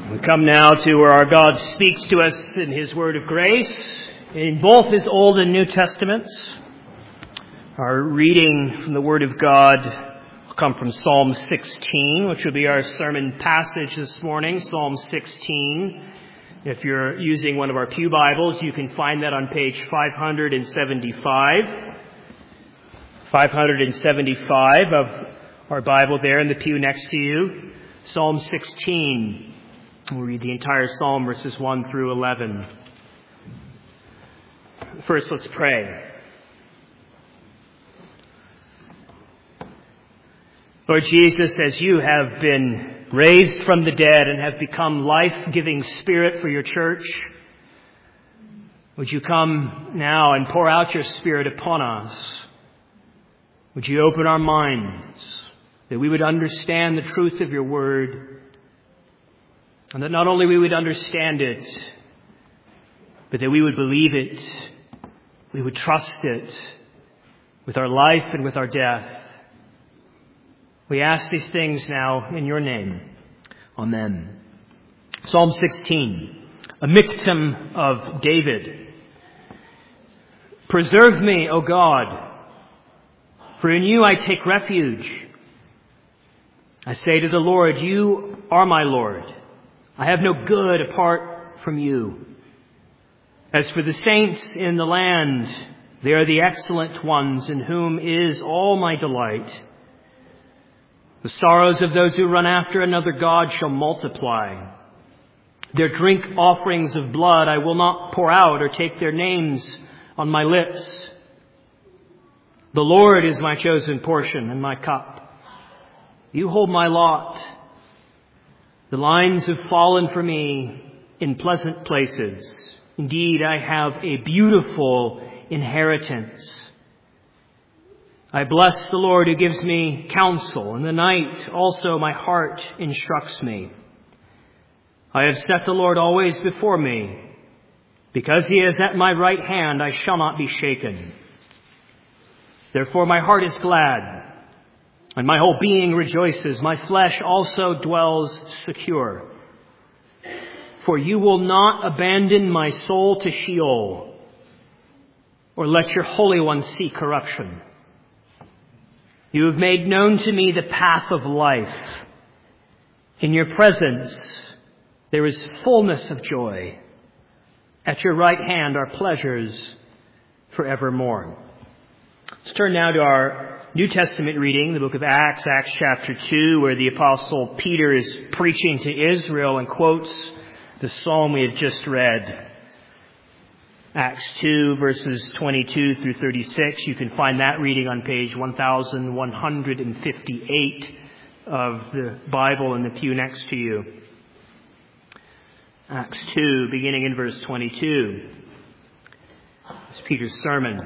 We come now to where our God speaks to us in His word of grace, in both His Old and New Testaments. Our reading from the Word of God will come from Psalm 16, which will be our sermon passage this morning, Psalm 16. If you're using one of our pew Bibles, you can find that on page 575. 575 of our Bible there in the pew next to you. Psalm 16. We'll read the entire psalm, verses 1 through 11. First, let's pray. Lord Jesus, as you have been raised from the dead and have become life-giving Spirit for your church, would you come now and pour out your Spirit upon us? Would you open our minds that we would understand the truth of your word, and that not only we would understand it, but that we would believe it, we would trust it with our life and with our death. We ask these things now in your name. Amen. Psalm 16, a Miktam of David. Preserve me, O God, for in you I take refuge. I say to the Lord, you are my Lord. I have no good apart from you. As for the saints in the land, they are the excellent ones in whom is all my delight. The sorrows of those who run after another god shall multiply. Their drink offerings of blood I will not pour out or take their names on my lips. The Lord is my chosen portion and my cup. You hold my lot. The lines have fallen for me in pleasant places. Indeed, I have a beautiful inheritance. I bless the Lord who gives me counsel. In the night also my heart instructs me. I have set the Lord always before me. Because he is at my right hand, I shall not be shaken. Therefore my heart is glad, and my whole being rejoices. My flesh also dwells secure. For you will not abandon my soul to Sheol, or let your Holy One see corruption. You have made known to me the path of life. In your presence there is fullness of joy. At your right hand are pleasures forevermore. Let's turn now to our New Testament reading, the book of Acts, Acts chapter 2, where the Apostle Peter is preaching to Israel and quotes the psalm we have just read. Acts 2, verses 22 through 36. You can find that reading on page 1158 of the Bible in the pew next to you. Acts 2, beginning in verse 22. It's Peter's sermon.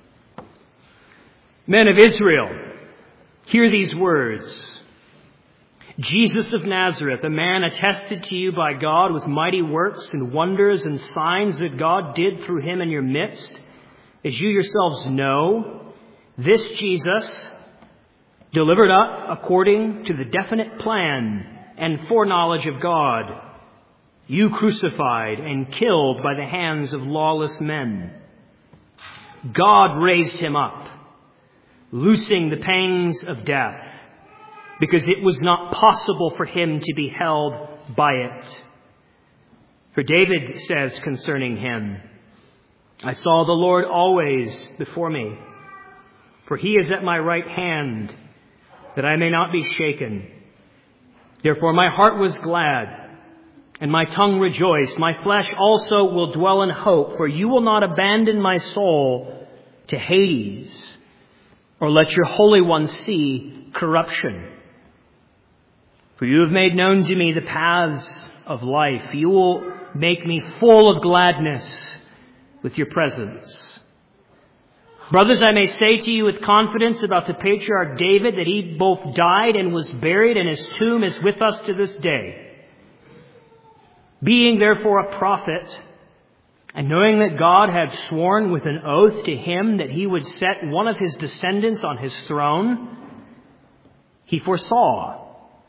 Men of Israel, hear these words. Jesus of Nazareth, a man attested to you by God with mighty works and wonders and signs that God did through him in your midst, as you yourselves know, this Jesus, delivered up according to the definite plan and foreknowledge of God, you crucified and killed by the hands of lawless men. God raised him up, loosing the pangs of death, because it was not possible for him to be held by it. For David says concerning him, I saw the Lord always before me, for he is at my right hand, that I may not be shaken. Therefore my heart was glad, and my tongue rejoiced. My flesh also will dwell in hope, for you will not abandon my soul to Hades, or let your Holy One see corruption. For you have made known to me the paths of life. You will make me full of gladness with your presence. Brothers, I may say to you with confidence about the patriarch David that he both died and was buried, and his tomb is with us to this day. Being therefore a prophet, and knowing that God had sworn with an oath to him that he would set one of his descendants on his throne, he foresaw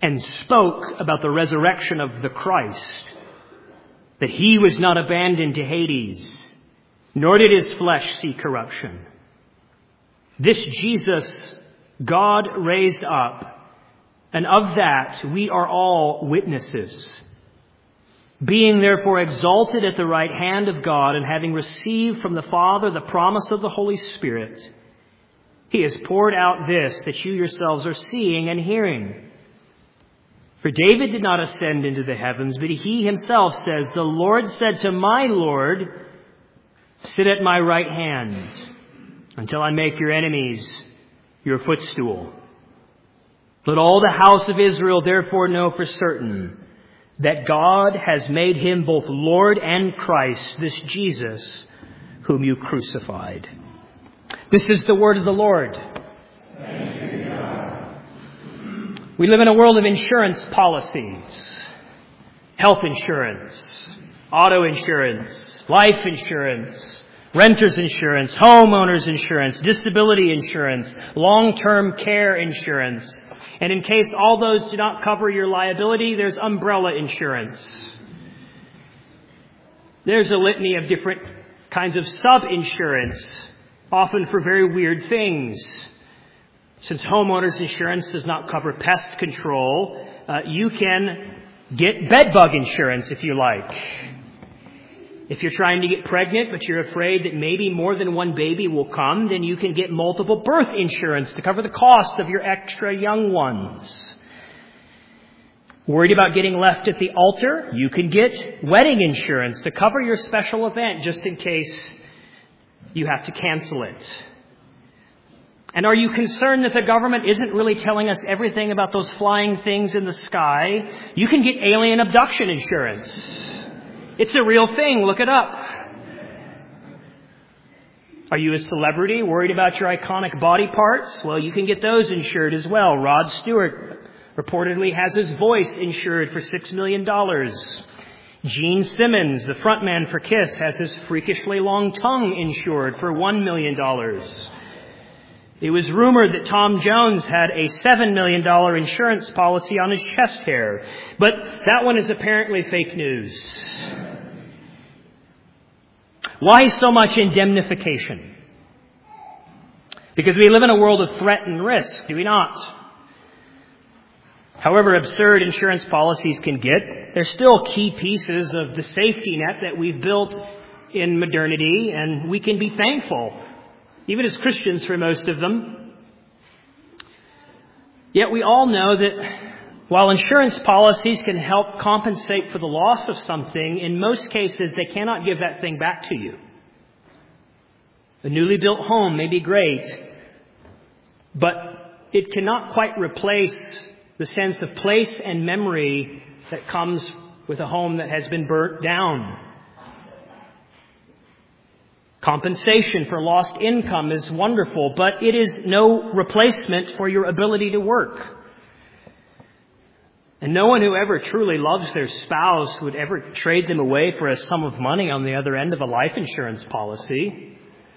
and spoke about the resurrection of the Christ, that he was not abandoned to Hades, nor did his flesh see corruption. This Jesus God raised up, and of that we are all witnesses. Being therefore exalted at the right hand of God, and having received from the Father the promise of the Holy Spirit, he has poured out this that you yourselves are seeing and hearing. For David did not ascend into the heavens, but he himself says, the Lord said to my Lord, sit at my right hand until I make your enemies your footstool. Let all the house of Israel therefore know for certain that God has made him both Lord and Christ, this Jesus whom you crucified. This is the word of the Lord. We live in a world of insurance policies. Health insurance, auto insurance, life insurance, renter's insurance, homeowner's insurance, disability insurance, long-term care insurance. And in case all those do not cover your liability, there's umbrella insurance. There's a litany of different kinds of sub-insurance, often for very weird things. Since homeowners insurance does not cover pest control, you can get bed bug insurance if you like. If you're trying to get pregnant but you're afraid that maybe more than one baby will come, then you can get multiple birth insurance to cover the cost of your extra young ones. Worried about getting left at the altar? You can get wedding insurance to cover your special event just in case you have to cancel it. And are you concerned that the government isn't really telling us everything about those flying things in the sky? You can get alien abduction insurance. It's a real thing. Look it up. Are you a celebrity worried about your iconic body parts? Well, you can get those insured as well. Rod Stewart reportedly has his voice insured for $6 million. Gene Simmons, the frontman for Kiss, has his freakishly long tongue insured for $1 million. It was rumored that Tom Jones had a $7 million insurance policy on his chest hair, but that one is apparently fake news. Why so much indemnification? Because we live in a world of threat and risk, do we not? However absurd insurance policies can get, they're still key pieces of the safety net that we've built in modernity, and we can be thankful, even as Christians, for most of them. Yet we all know that while insurance policies can help compensate for the loss of something, in most cases they cannot give that thing back to you. A newly built home may be great, but it cannot quite replace the sense of place and memory that comes with a home that has been burnt down. Compensation for lost income is wonderful, but it is no replacement for your ability to work. And no one who ever truly loves their spouse would ever trade them away for a sum of money on the other end of a life insurance policy.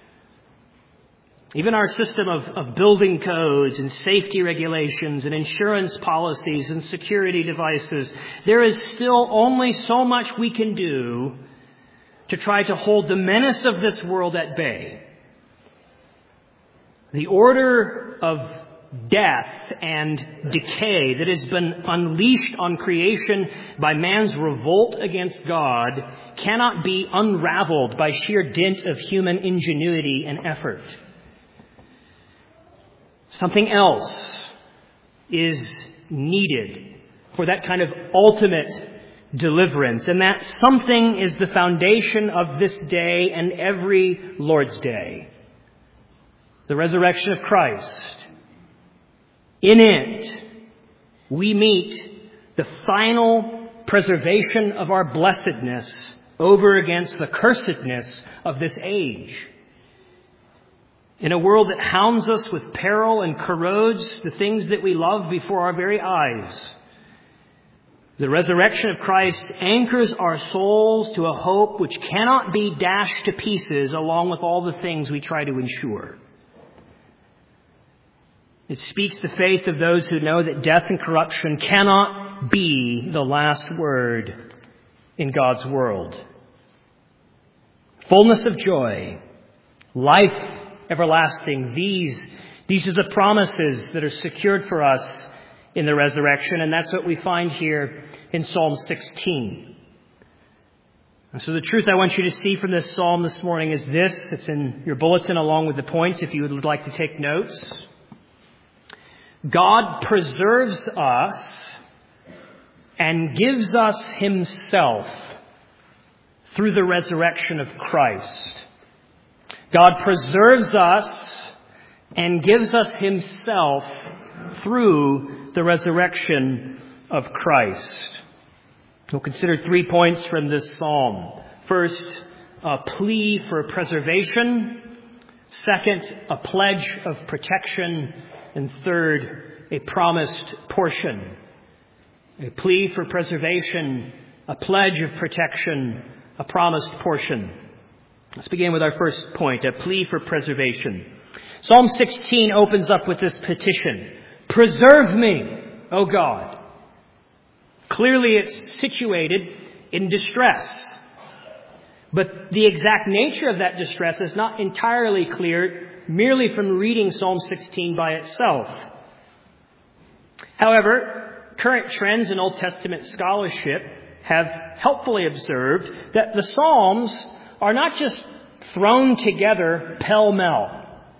Even our system of building codes and safety regulations and insurance policies and security devices, there is still only so much we can do to try to hold the menace of this world at bay. The order of death and decay that has been unleashed on creation by man's revolt against God cannot be unraveled by sheer dint of human ingenuity and effort. Something else is needed for that kind of ultimate deliverance, and that something is the foundation of this day and every Lord's Day. The resurrection of Christ. In it, we meet the final preservation of our blessedness over against the cursedness of this age. In a world that hounds us with peril and corrodes the things that we love before our very eyes, the resurrection of Christ anchors our souls to a hope which cannot be dashed to pieces along with all the things we try to ensure. It speaks the faith of those who know that death and corruption cannot be the last word in God's world. Fullness of joy, life everlasting, these are the promises that are secured for us in the resurrection, and that's what we find here in Psalm 16. And so the truth I want you to see from this psalm this morning is this. It's in your bulletin along with the points if you would like to take notes. God preserves us and gives us Himself through the resurrection of Christ. God preserves us and gives us Himself through the resurrection of Christ. We'll consider 3 points from this psalm. First, a plea for preservation. Second, a pledge of protection. And third, a promised portion. A plea for preservation, a pledge of protection, a promised portion. Let's begin with our first point, a plea for preservation. Psalm 16 opens up with this petition. Preserve me, O God. Clearly it's situated in distress. But the exact nature of that distress is not entirely clear merely from reading Psalm 16 by itself. However, current trends in Old Testament scholarship have helpfully observed that the Psalms are not just thrown together pell-mell.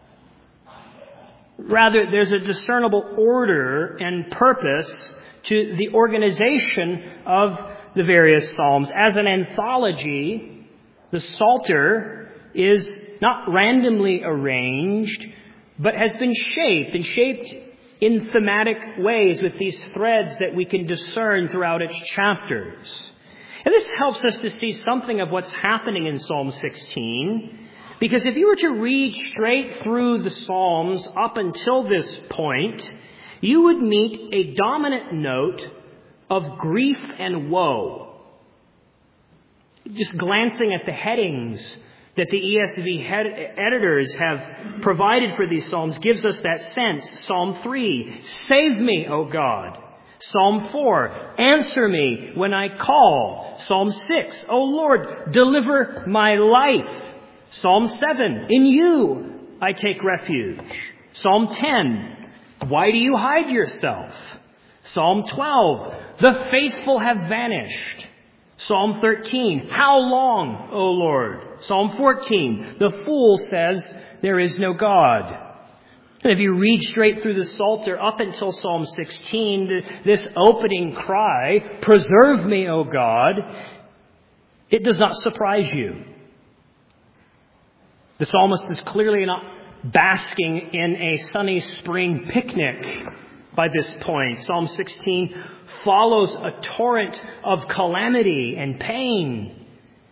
Rather, there's a discernible order and purpose to the organization of the various Psalms. As an anthology, the Psalter is not randomly arranged, but has been shaped in thematic ways with these threads that we can discern throughout its chapters. And this helps us to see something of what's happening in Psalm 16, because if you were to read straight through the Psalms up until this point, you would meet a dominant note of grief and woe. Just glancing at the headings that the ESV editors have provided for these Psalms gives us that sense. Psalm 3, save me, O God. Psalm 4, answer me when I call. Psalm 6, O Lord, deliver my life. Psalm 7, in you I take refuge. Psalm 10, why do you hide yourself? Psalm 12, the faithful have vanished. Psalm 13, how long, O Lord? Psalm 14, the fool says, there is no God. And if you read straight through the Psalter up until Psalm 16, this opening cry, preserve me, O God, it does not surprise you. The psalmist is clearly not basking in a sunny spring picnic by this point. Psalm 16 follows a torrent of calamity and pain.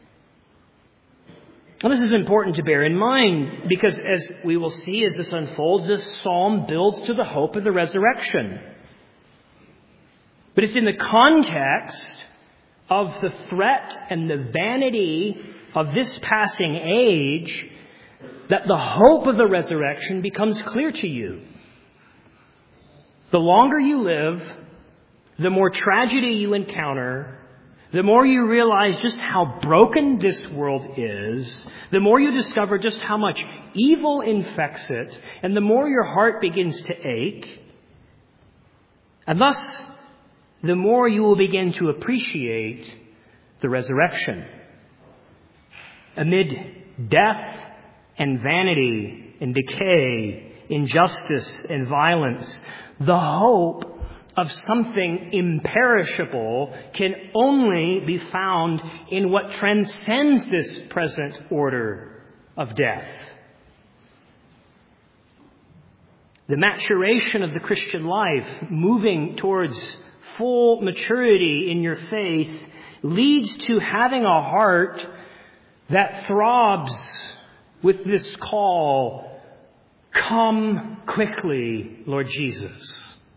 Well, this is important to bear in mind because, as we will see as this unfolds, this psalm builds to the hope of the resurrection. But it's in the context of the threat and the vanity of this passing age that the hope of the resurrection becomes clear to you. The longer you live, the more tragedy you encounter, the more you realize just how broken this world is, the more you discover just how much evil infects it, and the more your heart begins to ache. And thus, the more you will begin to appreciate the resurrection. Amid death and vanity and decay, injustice and violence, the hope of something imperishable can only be found in what transcends this present order of death. The maturation of the Christian life, moving towards full maturity in your faith, leads to having a heart that throbs with this call, come quickly, Lord Jesus.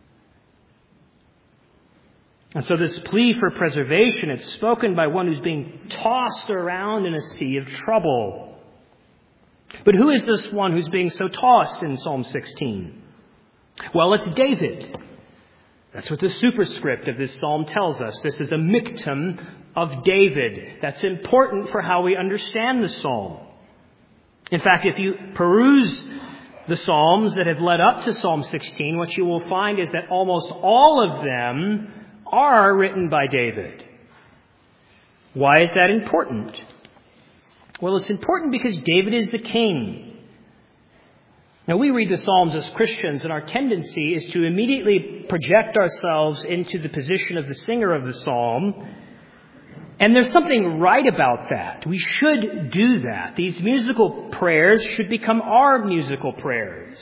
And so this plea for preservation, it's spoken by one who's being tossed around in a sea of trouble. But who is this one who's being so tossed in Psalm 16? Well, it's David. That's what the superscript of this psalm tells us. This is a miktam of David. That's important for how we understand the psalm. In fact, if you peruse the psalms that have led up to Psalm 16, what you will find is that almost all of them are written by David. Why is that important? Well, it's important because David is the king. Now, we read the Psalms as Christians, and our tendency is to immediately project ourselves into the position of the singer of the psalm. And there's something right about that. We should do that. These musical prayers should become our musical prayers.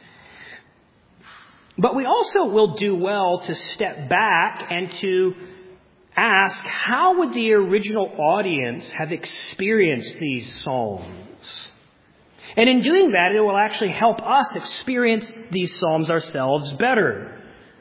But we also will do well to step back and to ask, how would the original audience have experienced these psalms? And in doing that, it will actually help us experience these psalms ourselves better.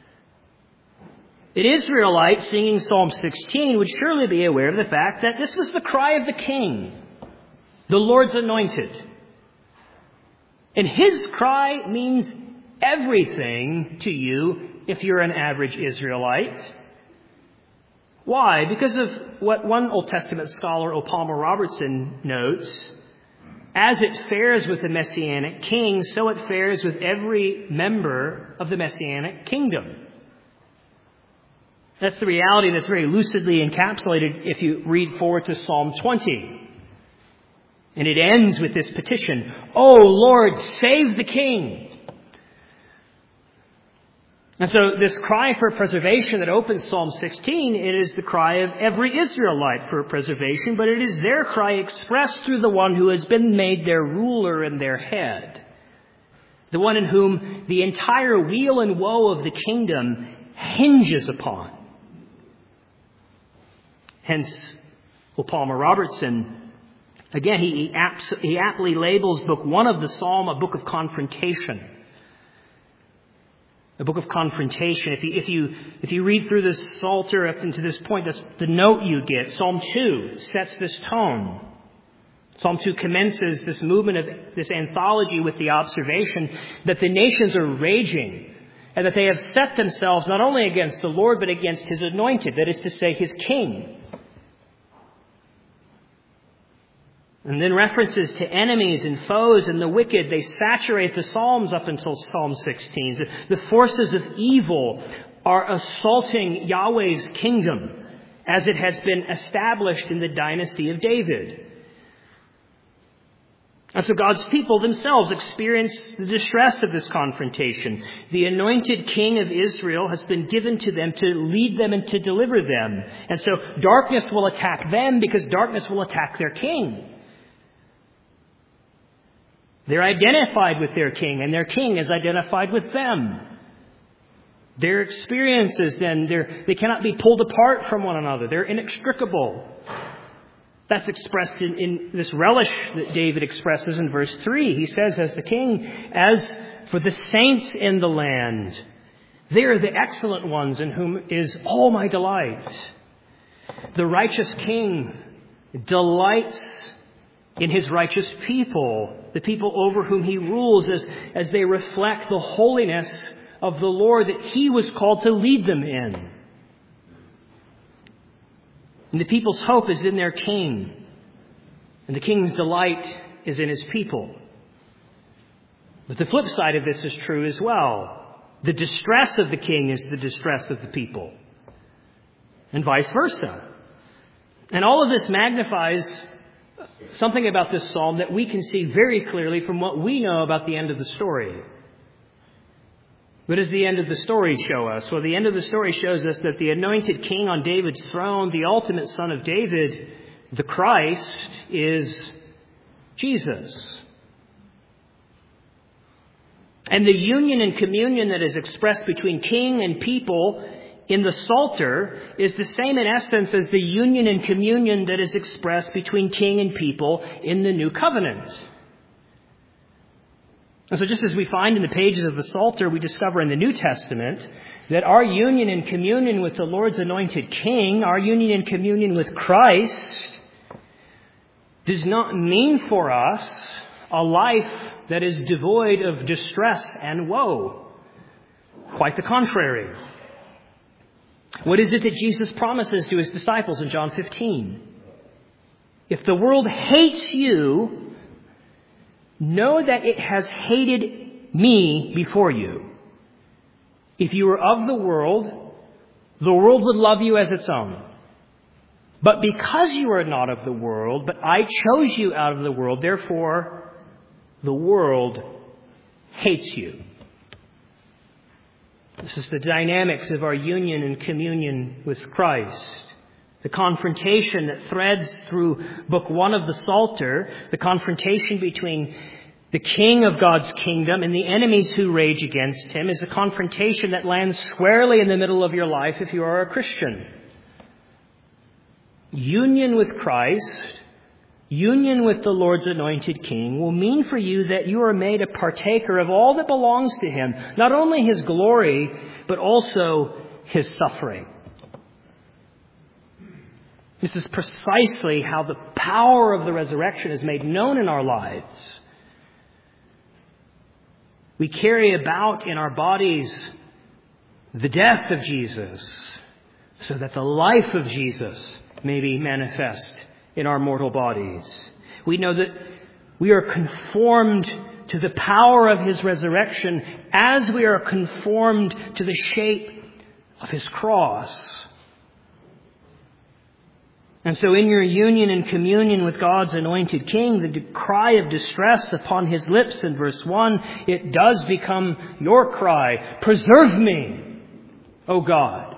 An Israelite singing Psalm 16 would surely be aware of the fact that this was the cry of the king, the Lord's anointed. And his cry means everything to you if you're an average Israelite. Why? Because of what one Old Testament scholar, O. Palmer Robertson, notes. As it fares with the Messianic king, so it fares with every member of the Messianic kingdom. That's the reality that's very lucidly encapsulated if you read forward to Psalm 20. And it ends with this petition, "O Lord, save the king." And so this cry for preservation that opens Psalm 16, it is the cry of every Israelite for preservation, but it is their cry expressed through the one who has been made their ruler and their head, the one in whom the entire weal and woe of the kingdom hinges upon. Hence, Palmer Robertson, again, he aptly labels Book 1 of the Psalm a book of confrontation. A book of confrontation. If you read through this Psalter up into this point, that's the note you get. Psalm 2 sets this tone. Psalm 2 commences this movement of this anthology with the observation that the nations are raging and that they have set themselves not only against the Lord but against His anointed, that is to say, His king. And then references to enemies and foes and the wicked, they saturate the Psalms up until Psalm 16. The forces of evil are assaulting Yahweh's kingdom as it has been established in the dynasty of David. And so God's people themselves experience the distress of this confrontation. The anointed king of Israel has been given to them to lead them and to deliver them. And so darkness will attack them because darkness will attack their king. They're identified with their king, and their king is identified with them. Their experiences, then, they cannot be pulled apart from one another. They're inextricable. That's expressed in this relish that David expresses in verse 3. He says, as the king, as for the saints in the land, they are the excellent ones in whom is all my delight. The righteous king delights in his righteous people, the people over whom he rules as they reflect the holiness of the Lord that he was called to lead them in. And the people's hope is in their king, and the king's delight is in his people. But the flip side of this is true as well. The distress of the king is the distress of the people, and vice versa. And all of this magnifies something about this psalm that we can see very clearly from what we know about the end of the story. What does the end of the story show us? Well, the end of the story shows us that the anointed king on David's throne, the ultimate son of David, the Christ, is Jesus. And the union and communion that is expressed between king and people in the Psalter is the same in essence as the union and communion that is expressed between king and people in the New Covenant. And so just as we find in the pages of the Psalter, we discover in the New Testament that our union and communion with the Lord's anointed King, our union and communion with Christ, does not mean for us a life that is devoid of distress and woe. Quite the contrary. What is it that Jesus promises to his disciples in John 15? If the world hates you, know that it has hated me before you. If you were of the world would love you as its own. But because you are not of the world, but I chose you out of the world, therefore the world hates you. This is the dynamics of our union and communion with Christ. The confrontation that threads through Book 1 of the Psalter, the confrontation between the king of God's kingdom and the enemies who rage against him, is a confrontation that lands squarely in the middle of your life if you are a Christian. Union with Christ, union with the Lord's anointed King, will mean for you that you are made a partaker of all that belongs to him, not only his glory, but also his suffering. This is precisely how the power of the resurrection is made known in our lives. We carry about in our bodies the death of Jesus, so that the life of Jesus may be manifest in our mortal bodies. We know that we are conformed to the power of his resurrection as we are conformed to the shape of his cross. And so in your union and communion with God's anointed King, the cry of distress upon his lips in verse 1, it does become your cry. Preserve me, O God.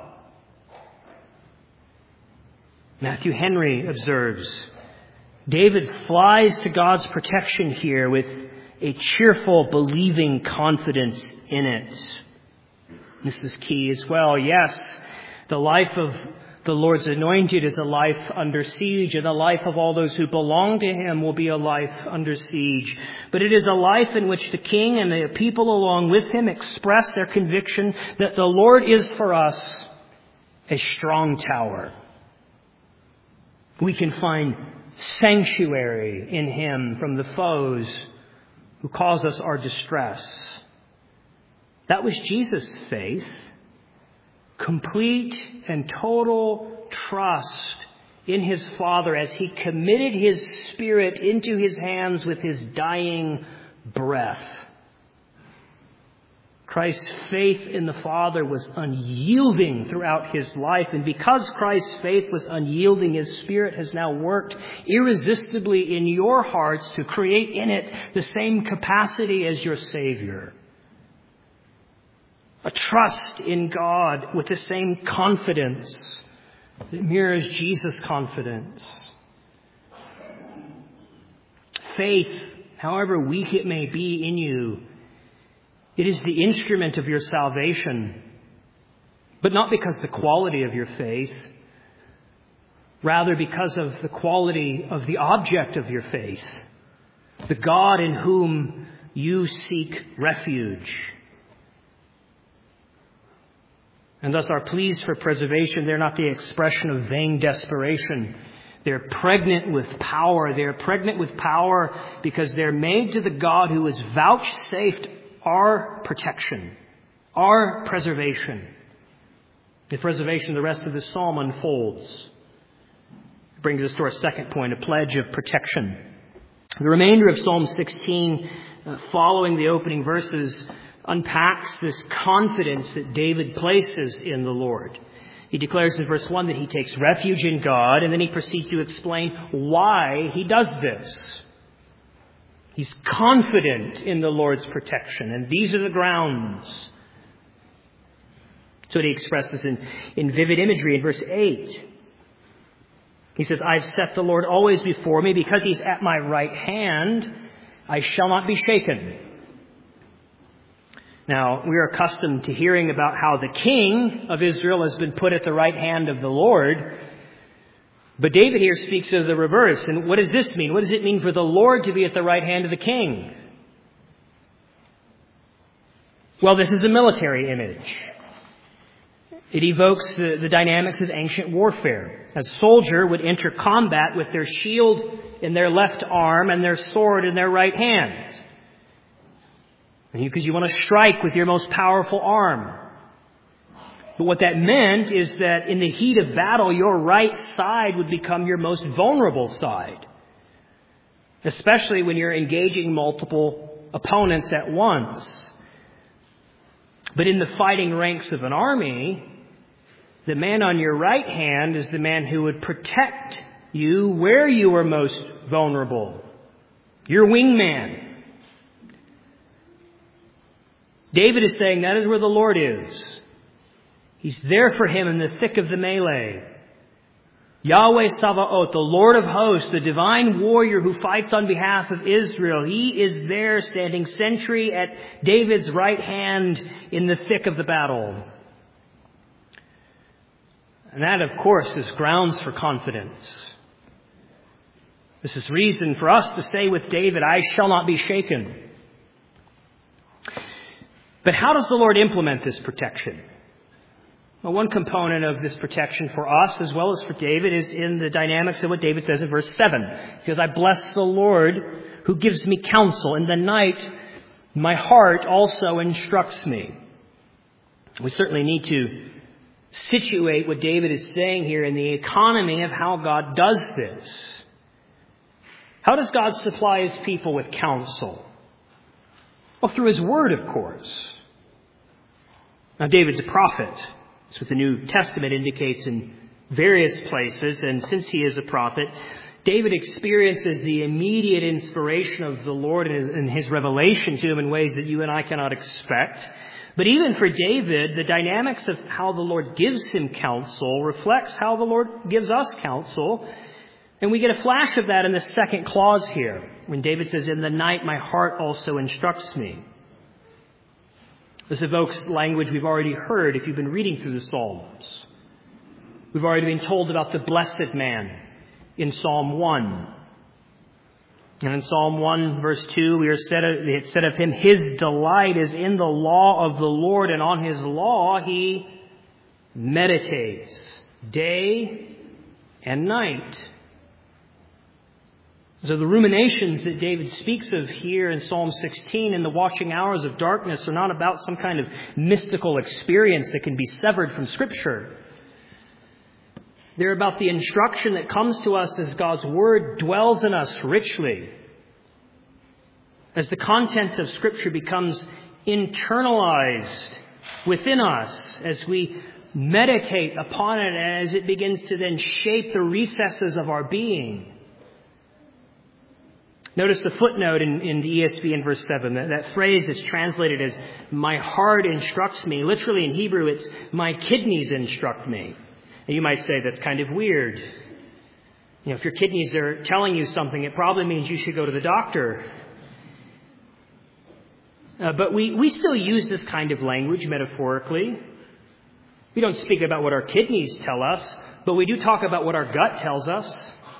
Matthew Henry observes, David flies to God's protection here with a cheerful, believing confidence in it. This is key as well. Yes, the life of the Lord's anointed is a life under siege, and the life of all those who belong to him will be a life under siege. But it is a life in which the king and the people along with him express their conviction that the Lord is for us a strong tower. We can find sanctuary in him from the foes who cause us our distress. That was Jesus' faith. Complete and total trust in his Father as he committed his Spirit into his hands with his dying breath. Christ's faith in the Father was unyielding throughout his life, and because Christ's faith was unyielding, his Spirit has now worked irresistibly in your hearts to create in it the same capacity as your Savior. A trust in God with the same confidence that mirrors Jesus' confidence. Faith, however weak it may be in you, it is the instrument of your salvation, but not because of the quality of your faith, rather because of the quality of the object of your faith, the God in whom you seek refuge. And thus our pleas for preservation, they're not the expression of vain desperation. They're pregnant with power. They're pregnant with power because they're made to the God who has vouchsafed our protection, our preservation. The preservation, the rest of this psalm unfolds. It brings us to our second point, a pledge of protection. The remainder of Psalm 16, following the opening verses, unpacks this confidence that David places in the Lord. He declares in verse 1 that he takes refuge in God, and then he proceeds to explain why he does this. He's confident in the Lord's protection, and these are the grounds. So he expresses in vivid imagery in verse 8. He says, I've set the Lord always before me. Because he's at my right hand, I shall not be shaken. Now, we are accustomed to hearing about how the king of Israel has been put at the right hand of the Lord. But David here speaks of the reverse. And what does this mean? What does it mean for the Lord to be at the right hand of the king? Well, this is a military image. It evokes the dynamics of ancient warfare. A soldier would enter combat with their shield in their left arm and their sword in their right hand. Because you want to strike with your most powerful arm. But what that meant is that in the heat of battle, your right side would become your most vulnerable side, especially when you're engaging multiple opponents at once. But in the fighting ranks of an army, the man on your right hand is the man who would protect you where you are most vulnerable. Your wingman. David is saying that is where the Lord is. He's there for him in the thick of the melee. Yahweh Sabaoth, the Lord of hosts, the divine warrior who fights on behalf of Israel. He is there standing sentry at David's right hand in the thick of the battle. And that, of course, is grounds for confidence. This is reason for us to say with David, I shall not be shaken. But how does the Lord implement this protection? Well, one component of this protection for us as well as for David is in the dynamics of what David says in verse 7. Because I bless the Lord who gives me counsel. In the night, my heart also instructs me. We certainly need to situate what David is saying here in the economy of how God does this. How does God supply his people with counsel? Well, through his word, of course. Now, David's a prophet. That's what the New Testament indicates in various places. And since he is a prophet, David experiences the immediate inspiration of the Lord and his revelation to him in ways that you and I cannot expect. But even for David, the dynamics of how the Lord gives him counsel reflects how the Lord gives us counsel. And we get a flash of that in the second clause here, when David says, in the night my heart also instructs me. This evokes language we've already heard if you've been reading through the Psalms. We've already been told about the blessed man in Psalm 1. And in Psalm 1, verse 2, it said of him, his delight is in the law of the Lord, and on his law he meditates day and night. So the ruminations that David speaks of here in Psalm 16 in the watching hours of darkness are not about some kind of mystical experience that can be severed from Scripture. They're about the instruction that comes to us as God's Word dwells in us richly. As the content of Scripture becomes internalized within us, as we meditate upon it, as it begins to then shape the recesses of our being. Notice the footnote in the ESV in verse 7. That phrase is translated as, my heart instructs me. Literally in Hebrew, it's, my kidneys instruct me. And you might say that's kind of weird. If your kidneys are telling you something, it probably means you should go to the doctor. But we still use this kind of language metaphorically. We don't speak about what our kidneys tell us, but we do talk about what our gut tells us.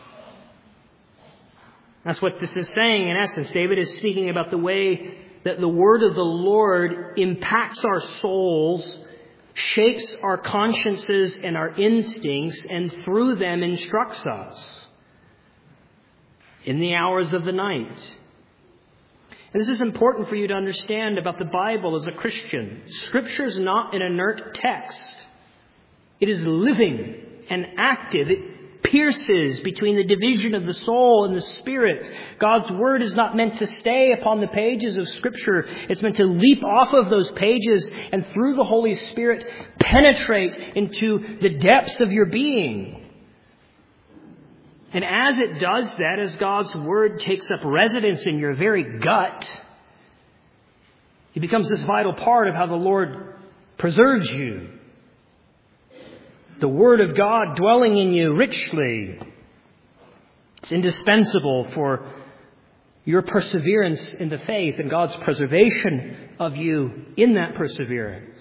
That's what this is saying in essence. David is speaking about the way that the word of the Lord impacts our souls, shapes our consciences and our instincts, and through them instructs us in the hours of the night. And this is important for you to understand about the Bible as a Christian. Scripture is not an inert text. It is living and active. It pierces between the division of the soul and the spirit. God's Word is not meant to stay upon the pages of Scripture. It's meant to leap off of those pages and through the Holy Spirit penetrate into the depths of your being. And as it does that, as God's Word takes up residence in your very gut, it becomes this vital part of how the Lord preserves you. The Word of God dwelling in you richly. It's indispensable for your perseverance in the faith and God's preservation of you in that perseverance.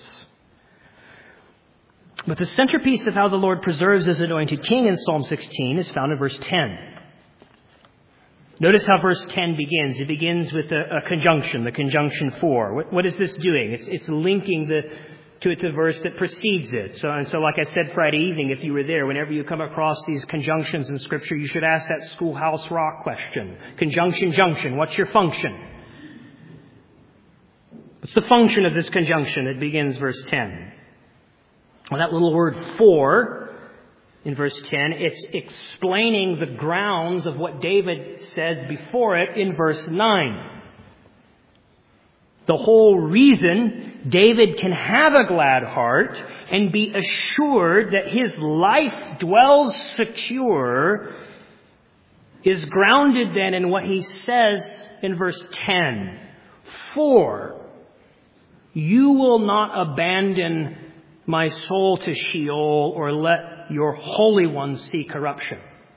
But the centerpiece of how the Lord preserves His anointed king in Psalm 16 is found in verse 10. Notice how verse 10 begins. It begins with a conjunction, the conjunction for. What is this doing? It's linking to the verse that precedes it. So like I said Friday evening, if you were there, whenever you come across these conjunctions in Scripture, you should ask that Schoolhouse Rock question. Conjunction, junction, what's your function? What's the function of this conjunction that begins verse 10? Well, that little word "for" in verse 10, it's explaining the grounds of what David says before it in verse 9. The whole reason David can have a glad heart and be assured that his life dwells secure is grounded then in what he says in verse 10. For you will not abandon my soul to Sheol or let your Holy One see corruption.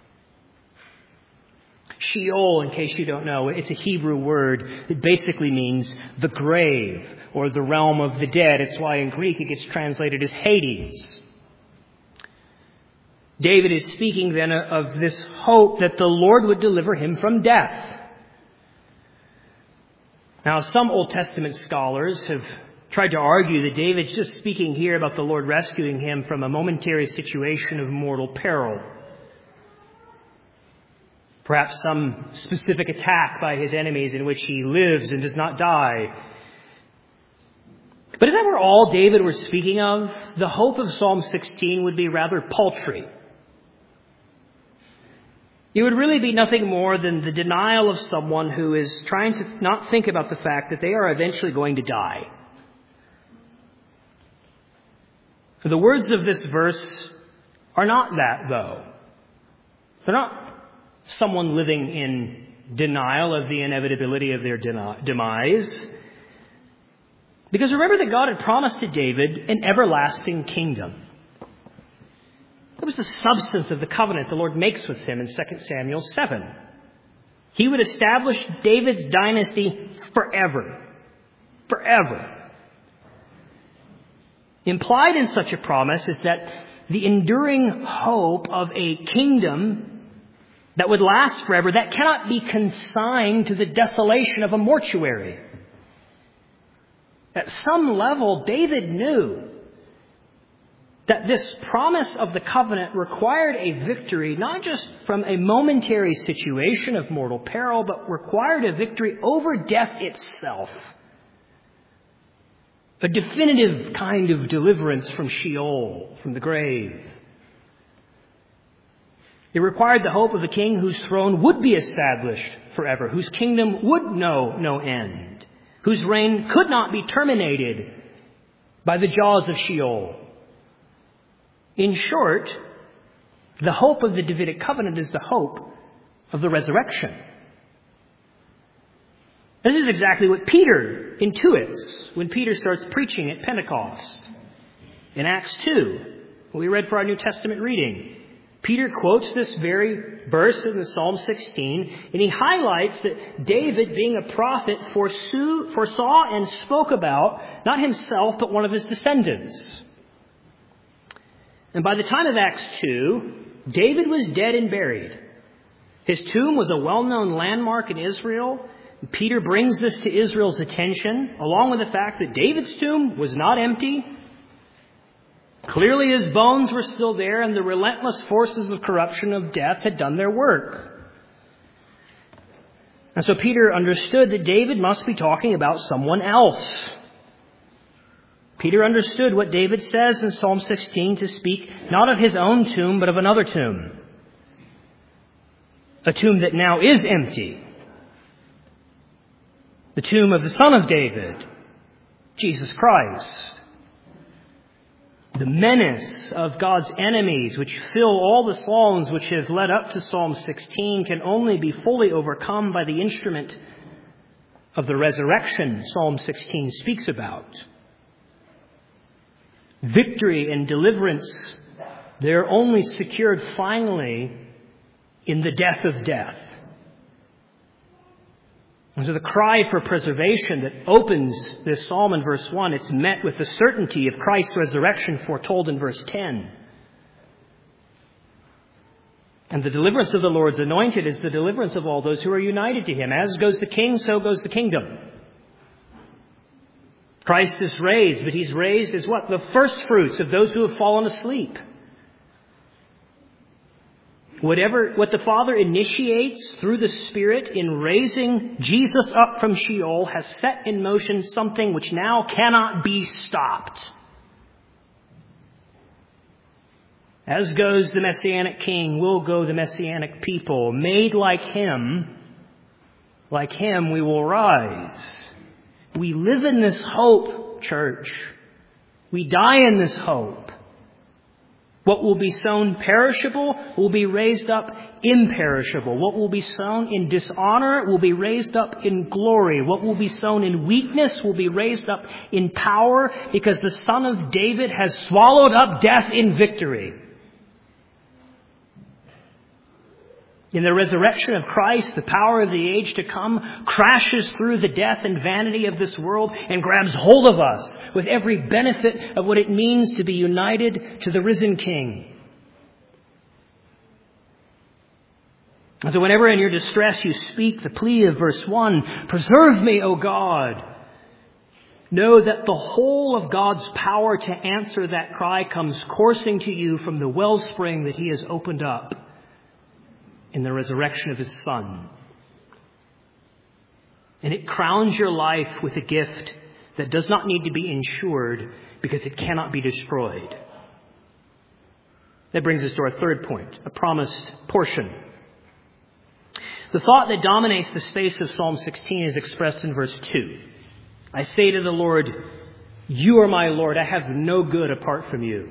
Sheol, in case you don't know, it's a Hebrew word. It basically means the grave or the realm of the dead. It's why in Greek it gets translated as Hades. David is speaking then of this hope that the Lord would deliver him from death. Now, some Old Testament scholars have tried to argue that David's just speaking here about the Lord rescuing him from a momentary situation of mortal peril. Perhaps some specific attack by his enemies in which he lives and does not die. But if that were all David were speaking of, the hope of Psalm 16 would be rather paltry. It would really be nothing more than the denial of someone who is trying to not think about the fact that they are eventually going to die. The words of this verse are not that, though. They're not someone living in denial of the inevitability of their demise. Because remember that God had promised to David an everlasting kingdom. That was the substance of the covenant the Lord makes with him in 2 Samuel 7. He would establish David's dynasty forever. Forever. Implied in such a promise is that the enduring hope of a kingdom that would last forever, that cannot be consigned to the desolation of a mortuary. At some level, David knew that this promise of the covenant required a victory, not just from a momentary situation of mortal peril, but required a victory over death itself. A definitive kind of deliverance from Sheol, from the grave. It required the hope of a king whose throne would be established forever, whose kingdom would know no end, whose reign could not be terminated by the jaws of Sheol. In short, the hope of the Davidic covenant is the hope of the resurrection. This is exactly what Peter intuits when Peter starts preaching at Pentecost. In Acts 2, we read for our New Testament reading, Peter quotes this very verse in the Psalm 16, and he highlights that David, being a prophet, foresaw and spoke about, not himself, but one of his descendants. And by the time of Acts 2, David was dead and buried. His tomb was a well-known landmark in Israel. Peter brings this to Israel's attention, along with the fact that David's tomb was not empty. Clearly his bones were still there, and the relentless forces of corruption of death had done their work. And so Peter understood that David must be talking about someone else. Peter understood what David says in Psalm 16 to speak not of his own tomb, but of another tomb. A tomb that now is empty. The tomb of the Son of David, Jesus Christ. The menace of God's enemies, which fill all the Psalms which have led up to Psalm 16, can only be fully overcome by the instrument of the resurrection Psalm 16 speaks about. Victory and deliverance, they're only secured finally in the death of death. And so the cry for preservation that opens this psalm in verse 1, it's met with the certainty of Christ's resurrection foretold in verse 10. And the deliverance of the Lord's anointed is the deliverance of all those who are united to him. As goes the king, so goes the kingdom. Christ is raised, but he's raised as what? The first fruits of those who have fallen asleep. What the Father initiates through the Spirit in raising Jesus up from Sheol has set in motion something which now cannot be stopped. As goes the Messianic King, will go the Messianic people. Made like Him we will rise. We live in this hope, church. We die in this hope. What will be sown perishable will be raised up imperishable. What will be sown in dishonor will be raised up in glory. What will be sown in weakness will be raised up in power, because the Son of David has swallowed up death in victory. In the resurrection of Christ, the power of the age to come crashes through the death and vanity of this world and grabs hold of us with every benefit of what it means to be united to the risen King. And so whenever in your distress you speak the plea of verse 1, "Preserve me, O God," know that the whole of God's power to answer that cry comes coursing to you from the wellspring that He has opened up in the resurrection of His Son. And it crowns your life with a gift that does not need to be insured because it cannot be destroyed. That brings us to our third point, a promised portion. The thought that dominates the space of Psalm 16 is expressed in verse 2. I say to the Lord, "You are my Lord. I have no good apart from you."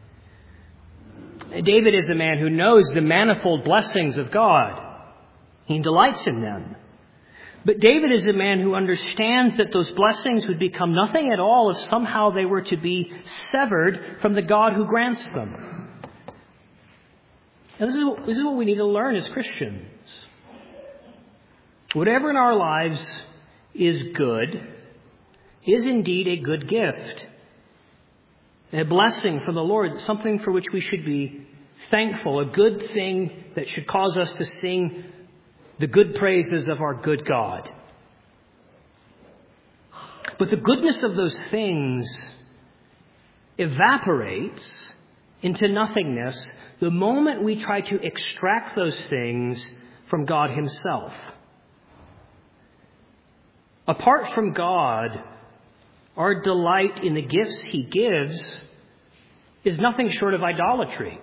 David is a man who knows the manifold blessings of God. He delights in them. But David is a man who understands that those blessings would become nothing at all if somehow they were to be severed from the God who grants them. And this is what we need to learn as Christians. Whatever in our lives is good is indeed a good gift. A blessing from the Lord, something for which we should be thankful, a good thing that should cause us to sing the good praises of our good God. But the goodness of those things evaporates into nothingness the moment we try to extract those things from God Himself. Apart from God, our delight in the gifts He gives is nothing short of idolatry.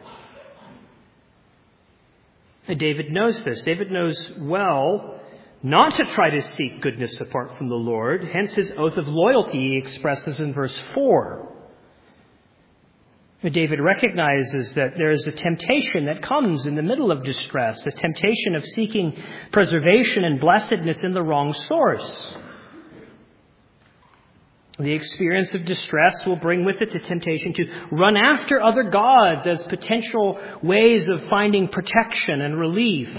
And David knows this. David knows well not to try to seek goodness apart from the Lord. Hence his oath of loyalty he expresses in verse 4. David recognizes that there is a temptation that comes in the middle of distress, a temptation of seeking preservation and blessedness in the wrong source. The experience of distress will bring with it the temptation to run after other gods as potential ways of finding protection and relief.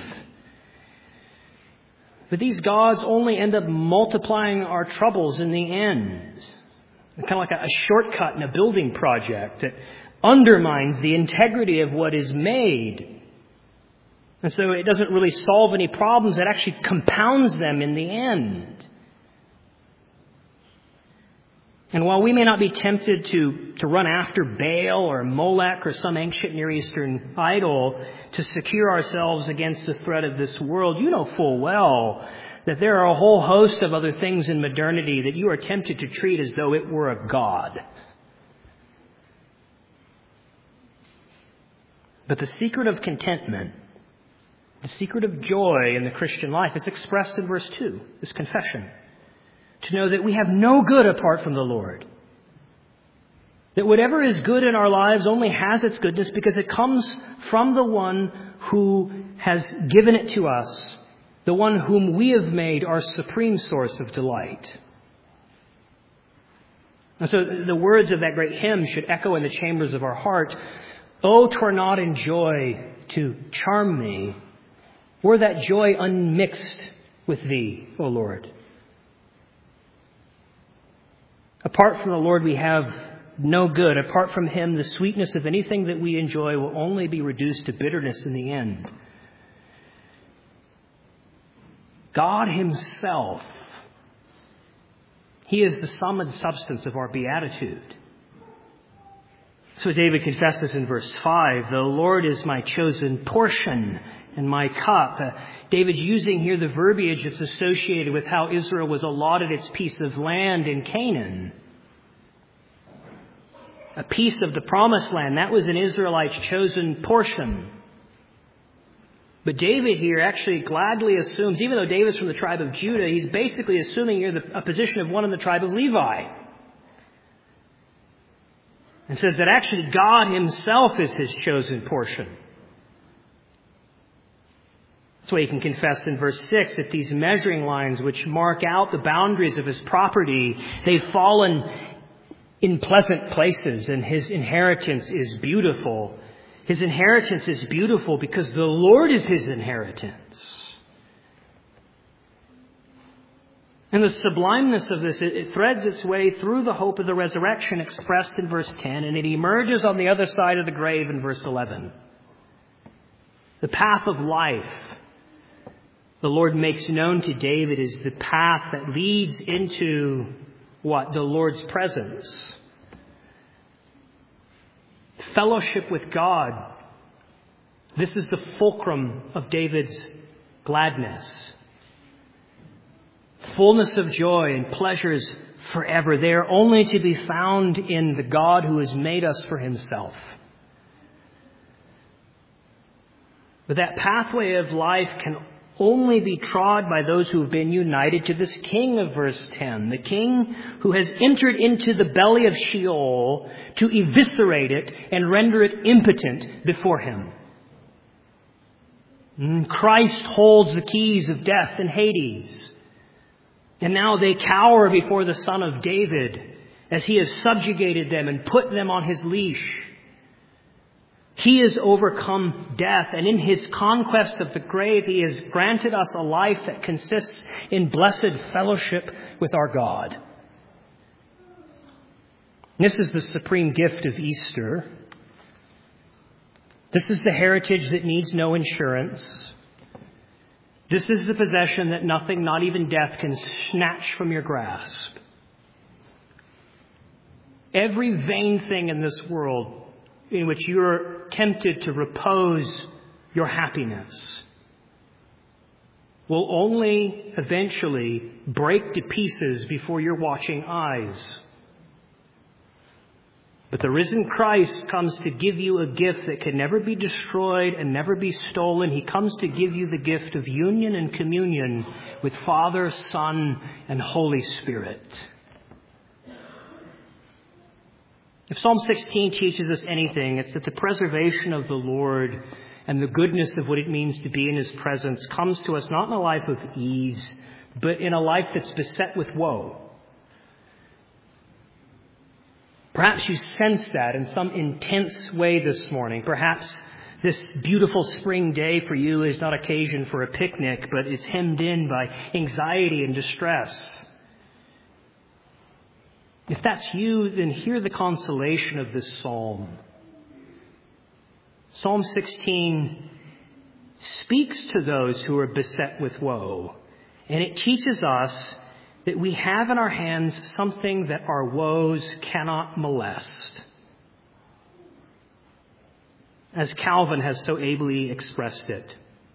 But these gods only end up multiplying our troubles in the end. They're kind of like a shortcut in a building project that undermines the integrity of what is made. And so it doesn't really solve any problems. It actually compounds them in the end. And while we may not be tempted to run after Baal or Molech or some ancient Near Eastern idol to secure ourselves against the threat of this world, you know full well that there are a whole host of other things in modernity that you are tempted to treat as though it were a god. But the secret of contentment, the secret of joy in the Christian life is expressed in verse 2, this confession. To know that we have no good apart from the Lord. That whatever is good in our lives only has its goodness because it comes from the one who has given it to us, the one whom we have made our supreme source of delight. And so the words of that great hymn should echo in the chambers of our heart. Oh, 'twere not in joy to charm me, were that joy unmixed with Thee, O Lord. Apart from the Lord, we have no good. Apart from Him, the sweetness of anything that we enjoy will only be reduced to bitterness in the end. God Himself, He is the sum and substance of our beatitude. So David confesses in verse 5, the Lord is my chosen portion and my cup. David's using here the verbiage that's associated with how Israel was allotted its piece of land in Canaan. a piece of the promised land. That was an Israelite's chosen portion. But David here actually gladly assumes, even though David's from the tribe of Judah, he's basically assuming here a position of one in the tribe of Levi. And says that actually God himself is his chosen portion. That's why he can confess in verse 6 that these measuring lines which mark out the boundaries of his property, they've fallen in pleasant places, and his inheritance is beautiful. His inheritance is beautiful because the Lord is his inheritance. And the sublimeness of this, it threads its way through the hope of the resurrection expressed in verse 10, and it emerges on the other side of the grave in verse 11. The path of life, the Lord makes known to David, is the path that leads into what? The Lord's presence. Fellowship with God. This is the fulcrum of David's gladness. Fullness of joy and pleasures forever. They are only to be found in the God who has made us for himself. But that pathway of life can only be trod by those who have been united to this King of verse 10. The King who has entered into the belly of Sheol to eviscerate it and render it impotent before him. Christ holds the keys of death and Hades. And now they cower before the Son of David as he has subjugated them and put them on his leash. He has overcome death, and in his conquest of the grave, he has granted us a life that consists in blessed fellowship with our God. This is the supreme gift of Easter. This is the heritage that needs no insurance. This is the possession that nothing, not even death, can snatch from your grasp. Every vain thing in this world in which you're tempted to repose your happiness will only eventually break to pieces before your watching eyes. But the risen Christ comes to give you a gift that can never be destroyed and never be stolen. He comes to give you the gift of union and communion with Father, Son, and Holy Spirit. If Psalm 16 teaches us anything, it's that the preservation of the Lord and the goodness of what it means to be in his presence comes to us not in a life of ease, but in a life that's beset with woe. Perhaps you sense that in some intense way this morning. Perhaps this beautiful spring day for you is not occasion for a picnic, but is hemmed in by anxiety and distress. If that's you, then hear the consolation of this psalm. Psalm 16 speaks to those who are beset with woe, and it teaches us that we have in our hands something that our woes cannot molest. As Calvin has so ably expressed it,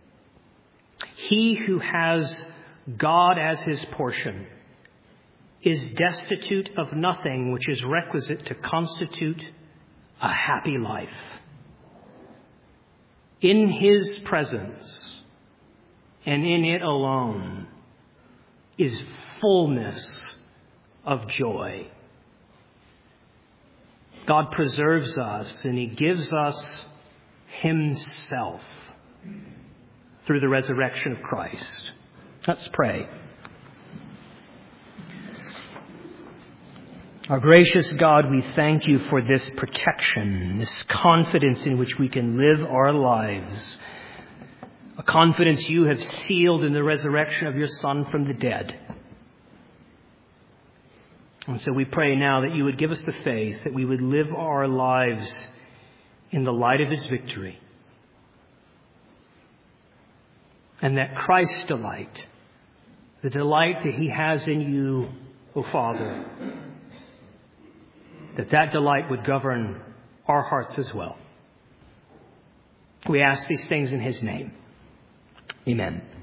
he who has God as his portion is destitute of nothing which is requisite to constitute a happy life. In his presence and in it alone is fullness of joy. God preserves us and he gives us himself through the resurrection of Christ. Let's pray. Our gracious God, we thank you for this protection, this confidence in which we can live our lives. A confidence you have sealed in the resurrection of your Son from the dead. And so we pray now that you would give us the faith, that we would live our lives in the light of his victory. And that Christ's delight, the delight that he has in you, O Father, that delight would govern our hearts as well. We ask these things in his name. Amen.